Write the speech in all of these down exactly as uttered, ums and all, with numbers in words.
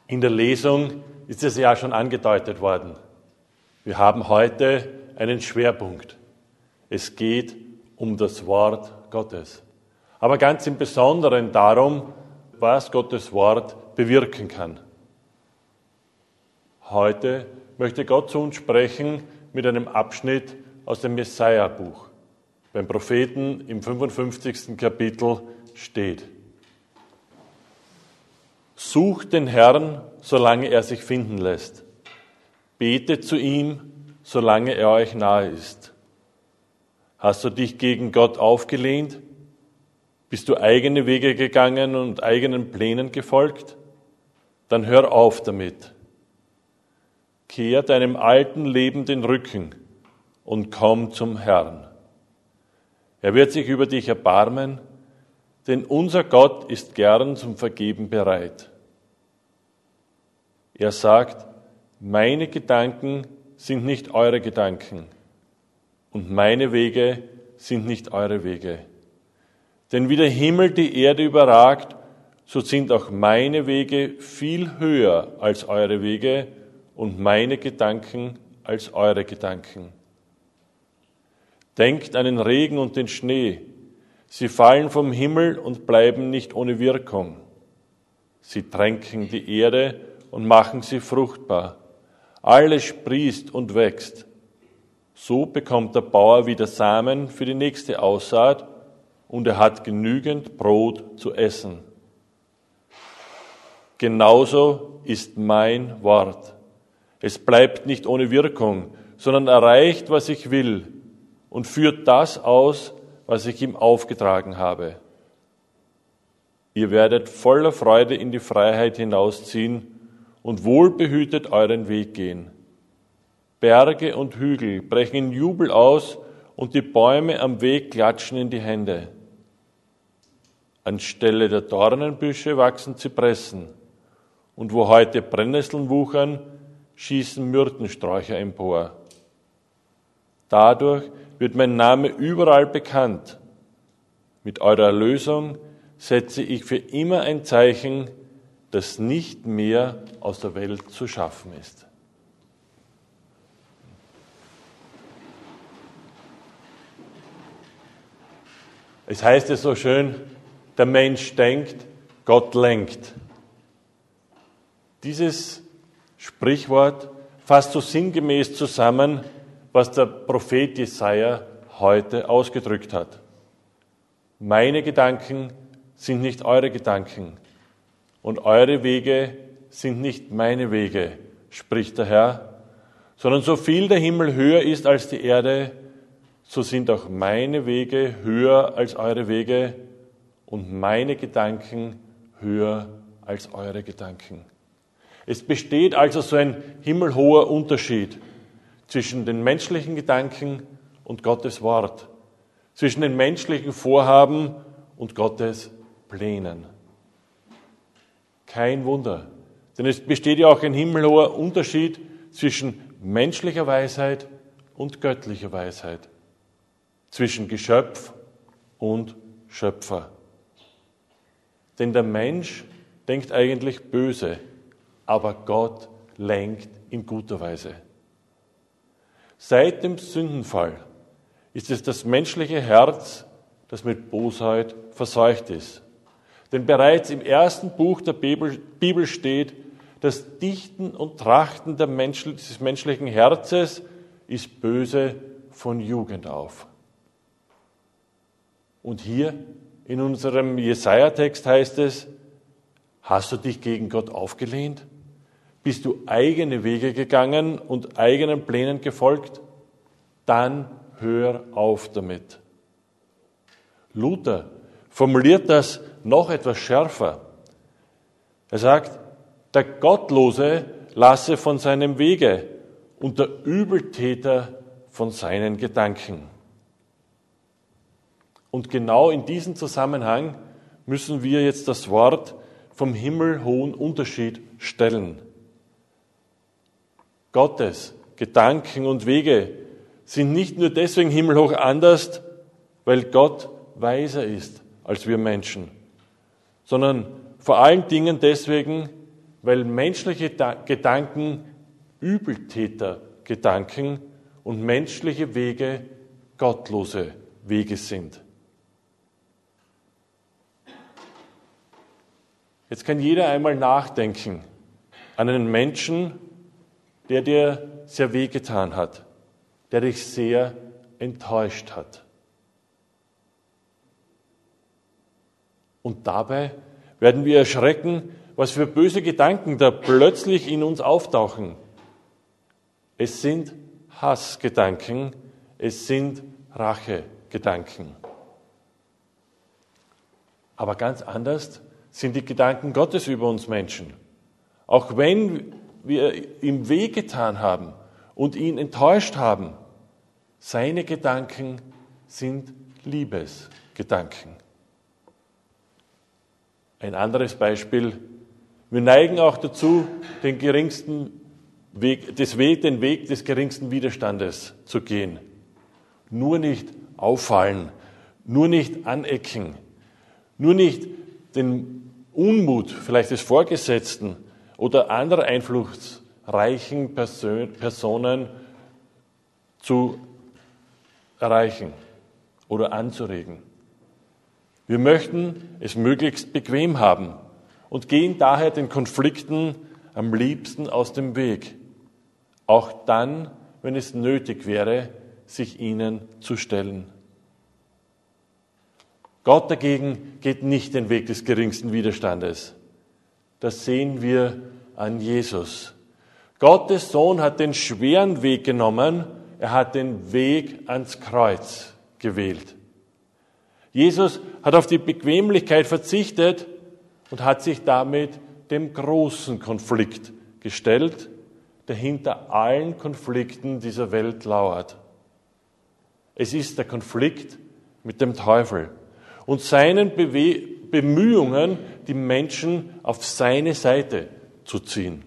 In der Lesung ist es ja schon angedeutet worden. Wir haben heute einen Schwerpunkt. Es geht um das Wort Gottes. Aber ganz im Besonderen darum, was Gottes Wort bewirken kann. Heute möchte Gott zu uns sprechen mit einem Abschnitt aus dem Jesaja-Buch. Beim Propheten im fünfundfünfzigsten Kapitel steht: Sucht den Herrn, solange er sich finden lässt. Betet zu ihm, solange er euch nahe ist. Hast du dich gegen Gott aufgelehnt? Bist du eigene Wege gegangen und eigenen Plänen gefolgt? Dann hör auf damit. Kehr deinem alten Leben den Rücken und komm zum Herrn. Er wird sich über dich erbarmen, denn unser Gott ist gern zum Vergeben bereit. Er sagt: Meine Gedanken sind nicht eure Gedanken und meine Wege sind nicht eure Wege. Denn wie der Himmel die Erde überragt, so sind auch meine Wege viel höher als eure Wege und meine Gedanken als eure Gedanken. Denkt an den Regen und den Schnee. Sie fallen vom Himmel und bleiben nicht ohne Wirkung. Sie tränken die Erde und machen sie fruchtbar. Alles sprießt und wächst. So bekommt der Bauer wieder Samen für die nächste Aussaat und er hat genügend Brot zu essen. Genauso ist mein Wort. Es bleibt nicht ohne Wirkung, sondern erreicht, was ich will und führt das aus, was ich ihm aufgetragen habe. Ihr werdet voller Freude in die Freiheit hinausziehen und wohlbehütet euren Weg gehen. Berge und Hügel brechen in Jubel aus und die Bäume am Weg klatschen in die Hände. Anstelle der Dornenbüsche wachsen Zypressen und wo heute Brennnesseln wuchern, schießen Myrtensträucher empor. Dadurch wird mein Name überall bekannt. Mit eurer Erlösung setze ich für immer ein Zeichen, das nicht mehr aus der Welt zu schaffen ist. Es heißt es so schön, der Mensch denkt, Gott lenkt. Dieses Sprichwort fasst so sinngemäß zusammen, was der Prophet Jesaja heute ausgedrückt hat. Meine Gedanken sind nicht eure Gedanken und eure Wege sind nicht meine Wege, spricht der Herr, sondern so viel der Himmel höher ist als die Erde, so sind auch meine Wege höher als eure Wege und meine Gedanken höher als eure Gedanken. Es besteht also so ein himmelhoher Unterschied zwischen den menschlichen Gedanken und Gottes Wort, zwischen den menschlichen Vorhaben und Gottes Plänen. Kein Wunder, denn es besteht ja auch ein himmelhoher Unterschied zwischen menschlicher Weisheit und göttlicher Weisheit, zwischen Geschöpf und Schöpfer. Denn der Mensch denkt eigentlich böse, aber Gott lenkt in guter Weise. Seit dem Sündenfall ist es das menschliche Herz, das mit Bosheit verseucht ist. Denn bereits im ersten Buch der Bibel steht, das Dichten und Trachten der Mensch, des menschlichen Herzens ist böse von Jugend auf. Und hier in unserem Jesaja-Text heißt es: Hast du dich gegen Gott aufgelehnt? Bist du eigene Wege gegangen und eigenen Plänen gefolgt? Dann hör auf damit. Luther formuliert das noch etwas schärfer. Er sagt, der Gottlose lasse von seinem Wege und der Übeltäter von seinen Gedanken. Und genau in diesem Zusammenhang müssen wir jetzt das Wort vom himmelhohen Unterschied stellen. Gottes Gedanken und Wege sind nicht nur deswegen himmelhoch anders, weil Gott weiser ist als wir Menschen, sondern vor allen Dingen deswegen, weil menschliche Da- Gedanken Übeltätergedanken und menschliche Wege gottlose Wege sind. Jetzt kann jeder einmal nachdenken an einen Menschen, der dir sehr wehgetan hat, der dich sehr enttäuscht hat. Und dabei werden wir erschrecken, was für böse Gedanken da plötzlich in uns auftauchen. Es sind Hassgedanken, es sind Rachegedanken. Aber ganz anders sind die Gedanken Gottes über uns Menschen. Auch wenn wir ihm wehgetan haben und ihn enttäuscht haben, seine Gedanken sind Liebesgedanken. Ein anderes Beispiel: Wir neigen auch dazu, den geringsten Weg, des Weg, den Weg des geringsten Widerstandes zu gehen. Nur nicht auffallen, nur nicht anecken, nur nicht den Unmut vielleicht des Vorgesetzten oder anderer einflussreichen Persön- Personen zu erreichen oder anzuregen. Wir möchten es möglichst bequem haben und gehen daher den Konflikten am liebsten aus dem Weg, auch dann, wenn es nötig wäre, sich ihnen zu stellen. Gott dagegen geht nicht den Weg des geringsten Widerstandes. Das sehen wir an Jesus. Gottes Sohn hat den schweren Weg genommen, er hat den Weg ans Kreuz gewählt. Jesus hat auf die Bequemlichkeit verzichtet und hat sich damit dem großen Konflikt gestellt, der hinter allen Konflikten dieser Welt lauert. Es ist der Konflikt mit dem Teufel und seinen Bewe- Bemühungen, die Menschen auf seine Seite zu ziehen.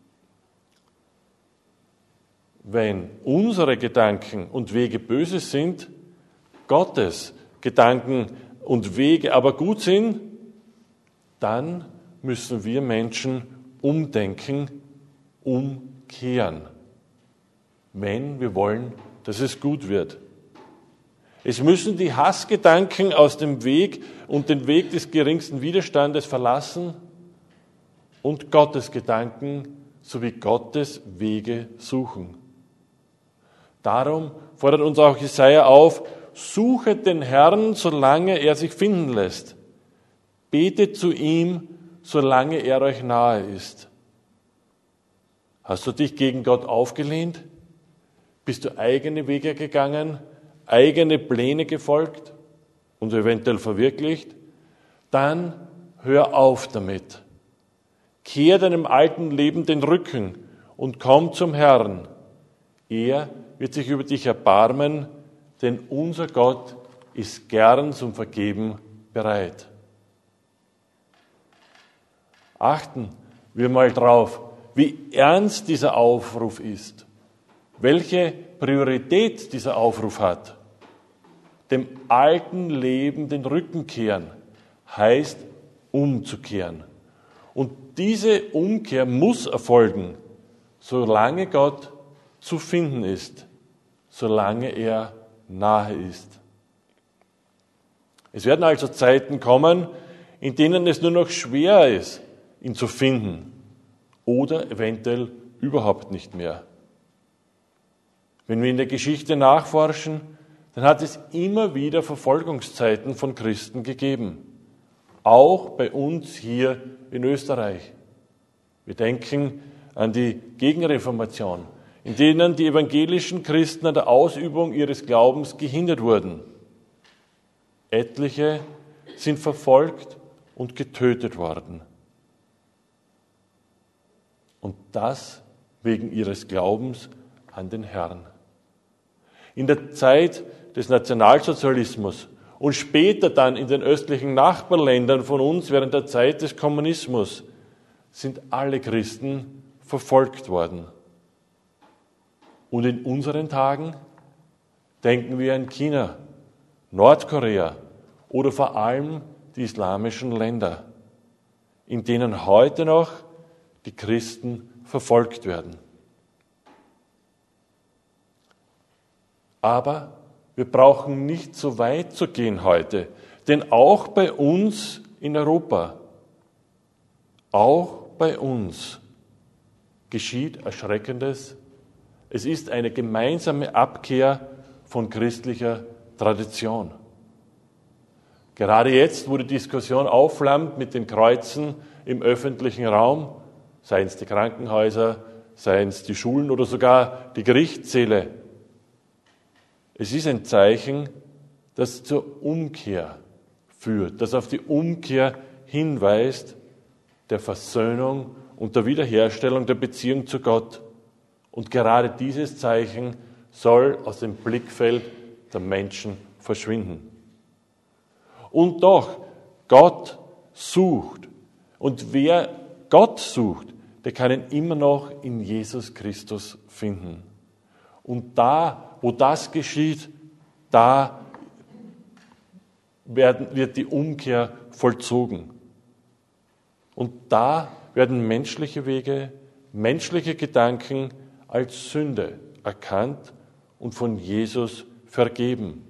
Wenn unsere Gedanken und Wege böse sind, Gottes Gedanken und Wege aber gut sind, dann müssen wir Menschen umdenken, umkehren, wenn wir wollen, dass es gut wird. Es müssen die Hassgedanken aus dem Weg und den Weg des geringsten Widerstandes verlassen und Gottes Gedanken sowie Gottes Wege suchen. Darum fordert uns auch Jesaja auf: Suchet den Herrn, solange er sich finden lässt. Betet zu ihm, solange er euch nahe ist. Hast du dich gegen Gott aufgelehnt? Bist du eigene Wege gegangen, eigene Pläne gefolgt und eventuell verwirklicht? Dann hör auf damit. Kehr deinem alten Leben den Rücken und komm zum Herrn. Er wird sich über dich erbarmen, denn unser Gott ist gern zum Vergeben bereit. Achten wir mal drauf, wie ernst dieser Aufruf ist, welche Priorität dieser Aufruf hat. Dem alten Leben den Rücken kehren heißt umzukehren. Und diese Umkehr muss erfolgen, solange Gott zu finden ist, solange er nahe ist. Es werden also Zeiten kommen, in denen es nur noch schwer ist, ihn zu finden oder eventuell überhaupt nicht mehr. Wenn wir in der Geschichte nachforschen, dann hat es immer wieder Verfolgungszeiten von Christen gegeben, auch bei uns hier in Österreich. Wir denken an die Gegenreformation, in denen die evangelischen Christen an der Ausübung ihres Glaubens gehindert wurden. Etliche sind verfolgt und getötet worden. Und das wegen ihres Glaubens an den Herrn. In der Zeit des Nationalsozialismus und später dann in den östlichen Nachbarländern von uns während der Zeit des Kommunismus sind alle Christen verfolgt worden. Und in unseren Tagen denken wir an China, Nordkorea oder vor allem die islamischen Länder, in denen heute noch die Christen verfolgt werden. Aber wir brauchen nicht so weit zu gehen heute, denn auch bei uns in Europa, auch bei uns geschieht Erschreckendes. Es ist eine gemeinsame Abkehr von christlicher Tradition. Gerade jetzt, wo die Diskussion aufflammt mit den Kreuzen im öffentlichen Raum, seien es die Krankenhäuser, seien es die Schulen oder sogar die Gerichtssäle, es ist ein Zeichen, das zur Umkehr führt, das auf die Umkehr hinweist, der Versöhnung und der Wiederherstellung der Beziehung zu Gott. Und gerade dieses Zeichen soll aus dem Blickfeld der Menschen verschwinden. Und doch, Gott sucht. Und wer Gott sucht, der kann ihn immer noch in Jesus Christus finden. Und da, wo das geschieht, da werden, wird die Umkehr vollzogen. Und da werden menschliche Wege, menschliche Gedanken als Sünde erkannt und von Jesus vergeben.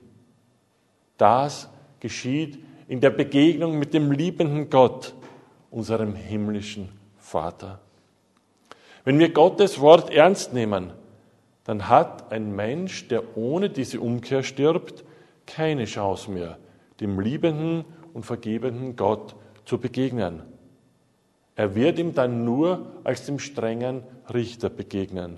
Das geschieht in der Begegnung mit dem liebenden Gott, unserem himmlischen Vater. Wenn wir Gottes Wort ernst nehmen, dann hat ein Mensch, der ohne diese Umkehr stirbt, keine Chance mehr, dem liebenden und vergebenden Gott zu begegnen. Er wird ihm dann nur als dem strengen Richter begegnen.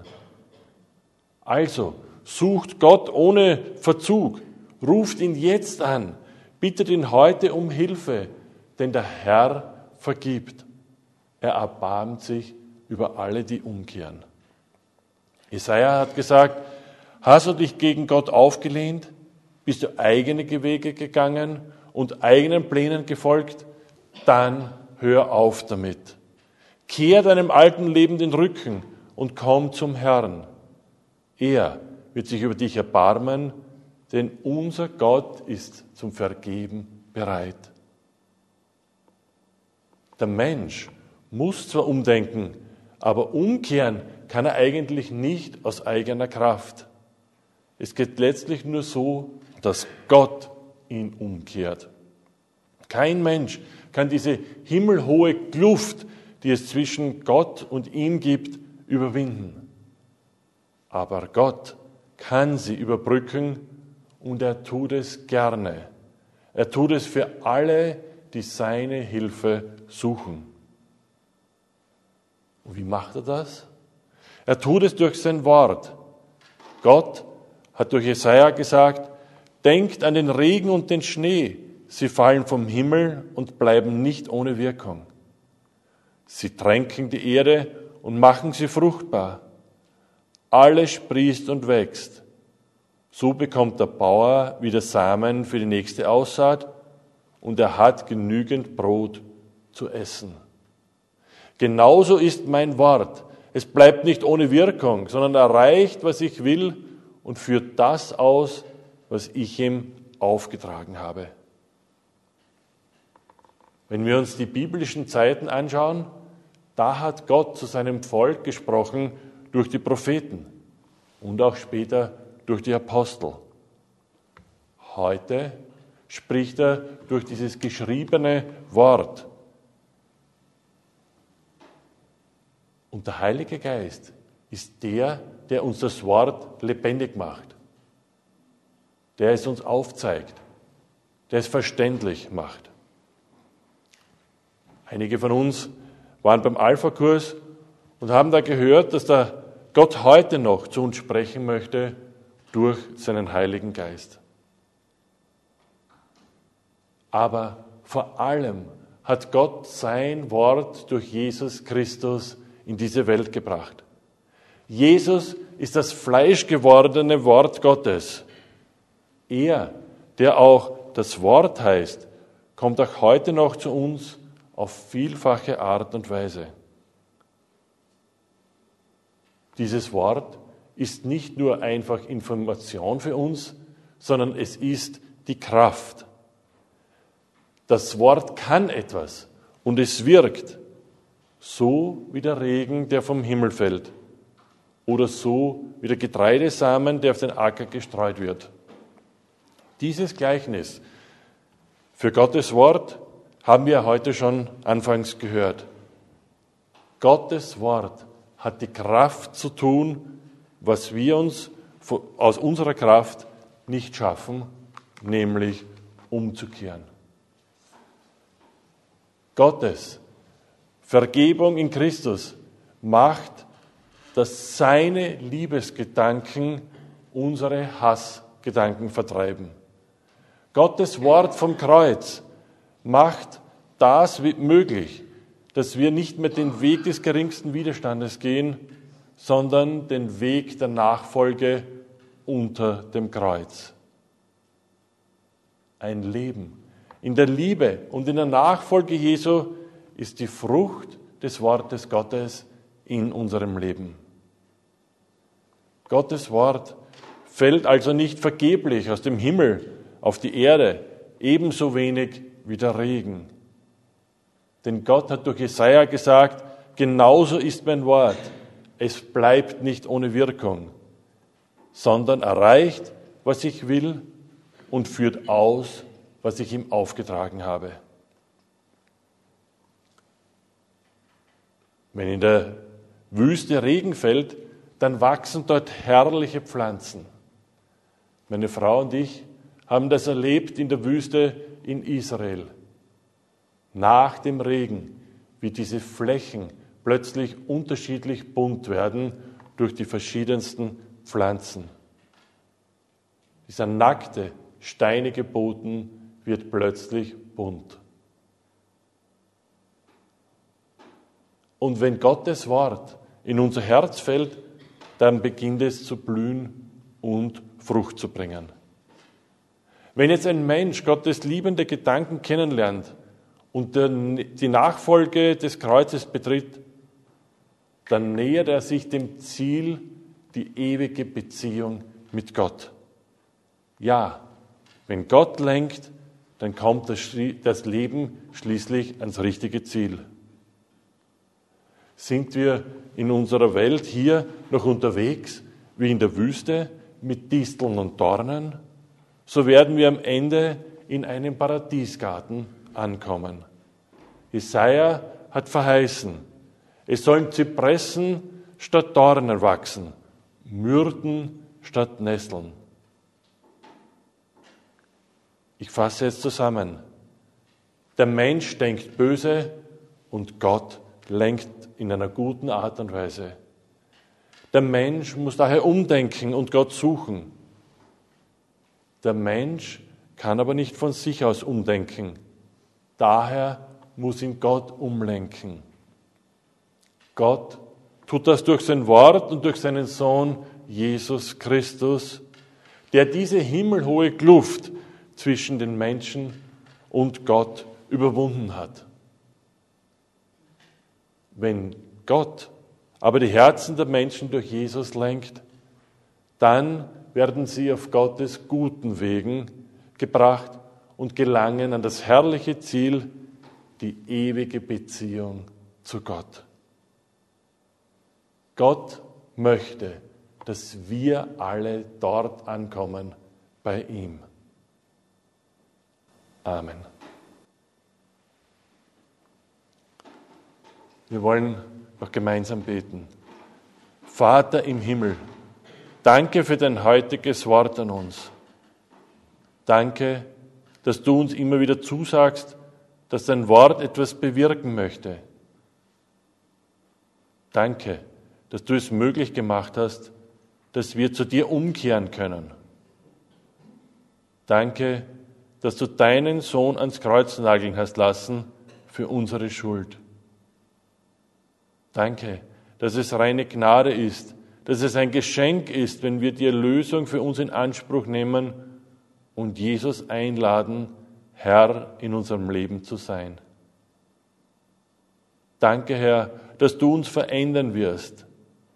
Also, sucht Gott ohne Verzug, ruft ihn jetzt an, bittet ihn heute um Hilfe, denn der Herr vergibt. Er erbarmt sich über alle, die umkehren. Jesaja hat gesagt, hast du dich gegen Gott aufgelehnt? Bist du eigene Wege gegangen und eigenen Plänen gefolgt? Dann hör auf damit. Kehr deinem alten Leben den Rücken und komm zum Herrn. Er wird sich über dich erbarmen, denn unser Gott ist zum Vergeben bereit. Der Mensch muss zwar umdenken, aber umkehren kann er eigentlich nicht aus eigener Kraft. Es geht letztlich nur so, dass Gott ihn umkehrt. Kein Mensch kann diese himmelhohe Kluft, die es zwischen Gott und ihm gibt, überwinden. Aber Gott kann sie überbrücken und er tut es gerne. Er tut es für alle, die seine Hilfe suchen. Und wie macht er das? Er tut es durch sein Wort. Gott hat durch Jesaja gesagt, denkt an den Regen und den Schnee. Sie fallen vom Himmel und bleiben nicht ohne Wirkung. Sie tränken die Erde und machen sie fruchtbar. Alles sprießt und wächst. So bekommt der Bauer wieder Samen für die nächste Aussaat und er hat genügend Brot zu essen. Genauso ist mein Wort. Es bleibt nicht ohne Wirkung, sondern erreicht, was ich will und führt das aus, was ich ihm aufgetragen habe. Wenn wir uns die biblischen Zeiten anschauen, da hat Gott zu seinem Volk gesprochen durch die Propheten und auch später durch die Apostel. Heute spricht er durch dieses geschriebene Wort. Und der Heilige Geist ist der, der uns das Wort lebendig macht, der es uns aufzeigt, der es verständlich macht. Einige von uns waren beim Alpha-Kurs und haben da gehört, dass der Gott heute noch zu uns sprechen möchte durch seinen Heiligen Geist. Aber vor allem hat Gott sein Wort durch Jesus Christus in diese Welt gebracht. Jesus ist das fleischgewordene Wort Gottes. Er, der auch das Wort heißt, kommt auch heute noch zu uns auf vielfache Art und Weise. Dieses Wort ist nicht nur einfach Information für uns, sondern es ist die Kraft. Das Wort kann etwas und es wirkt. so wie der Regen, der vom Himmel fällt, oder so wie der Getreidesamen, der auf den Acker gestreut wird. Dieses Gleichnis für Gottes Wort haben wir heute schon anfangs gehört. Gottes Wort hat die Kraft zu tun, was wir uns aus unserer Kraft nicht schaffen, nämlich umzukehren. Gottes Vergebung in Christus macht, dass seine Liebesgedanken unsere Hassgedanken vertreiben. Gottes Wort vom Kreuz macht das möglich, dass wir nicht mehr den Weg des geringsten Widerstandes gehen, sondern den Weg der Nachfolge unter dem Kreuz. Ein Leben in der Liebe und in der Nachfolge Jesu ist die Frucht des Wortes Gottes in unserem Leben. Gottes Wort fällt also nicht vergeblich aus dem Himmel auf die Erde, ebenso wenig wie der Regen. Denn Gott hat durch Jesaja gesagt, genauso ist mein Wort, es bleibt nicht ohne Wirkung, sondern erreicht, was ich will und führt aus, was ich ihm aufgetragen habe. Wenn in der Wüste Regen fällt, dann wachsen dort herrliche Pflanzen. Meine Frau und ich haben das erlebt in der Wüste in Israel. Nach dem Regen, wie diese Flächen plötzlich unterschiedlich bunt werden durch die verschiedensten Pflanzen. Dieser nackte, steinige Boden wird plötzlich bunt. Und wenn Gottes Wort in unser Herz fällt, dann beginnt es zu blühen und Frucht zu bringen. Wenn jetzt ein Mensch Gottes liebende Gedanken kennenlernt und die Nachfolge des Kreuzes betritt, dann nähert er sich dem Ziel, die ewige Beziehung mit Gott. Ja, wenn Gott lenkt, dann kommt das Leben schließlich ans richtige Ziel. Sind wir in unserer Welt hier noch unterwegs, wie in der Wüste, mit Disteln und Dornen, so werden wir am Ende in einem Paradiesgarten ankommen. Jesaja hat verheißen, es sollen Zypressen statt Dornen wachsen, Myrten statt Nesseln. Ich fasse es zusammen. Der Mensch denkt böse und Gott lenkt in einer guten Art und Weise. Der Mensch muss daher umdenken und Gott suchen. Der Mensch kann aber nicht von sich aus umdenken. Daher muss ihn Gott umlenken. Gott tut das durch sein Wort und durch seinen Sohn Jesus Christus, der diese himmelhohe Kluft zwischen den Menschen und Gott überwunden hat. Wenn Gott aber die Herzen der Menschen durch Jesus lenkt, dann werden sie auf Gottes guten Wegen gebracht und gelangen an das herrliche Ziel, die ewige Beziehung zu Gott. Gott möchte, dass wir alle dort ankommen bei ihm. Amen. Wir wollen noch gemeinsam beten. Vater im Himmel, danke für dein heutiges Wort an uns. Danke, dass du uns immer wieder zusagst, dass dein Wort etwas bewirken möchte. Danke, dass du es möglich gemacht hast, dass wir zu dir umkehren können. Danke, dass du deinen Sohn ans Kreuz nageln hast lassen für unsere Schuld. Danke, dass es reine Gnade ist, dass es ein Geschenk ist, wenn wir die Erlösung für uns in Anspruch nehmen und Jesus einladen, Herr in unserem Leben zu sein. Danke, Herr, dass du uns verändern wirst.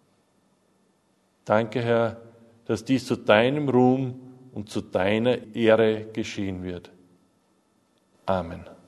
Danke, Herr, dass dies zu deinem Ruhm und zu deiner Ehre geschehen wird. Amen.